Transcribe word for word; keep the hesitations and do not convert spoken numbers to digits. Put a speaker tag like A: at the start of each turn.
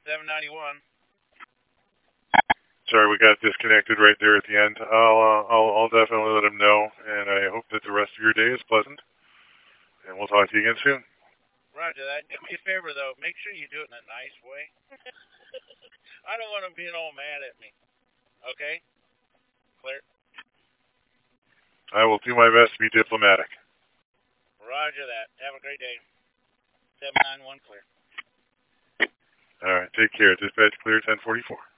A: seven ninety-one.
B: Sorry, we got disconnected right there at the end. I'll, uh, I'll, I'll definitely let him know, and I hope that the rest of your day is pleasant. And we'll talk to you again soon.
A: Roger that. Do me a favor though. Make sure you do it in a nice way. I don't want him being all mad at me. Okay? Clear?
B: I will do my best to be diplomatic.
A: Roger that. Have a great day. seven nine one clear.
B: All right, take care. Dispatch clear ten forty-four.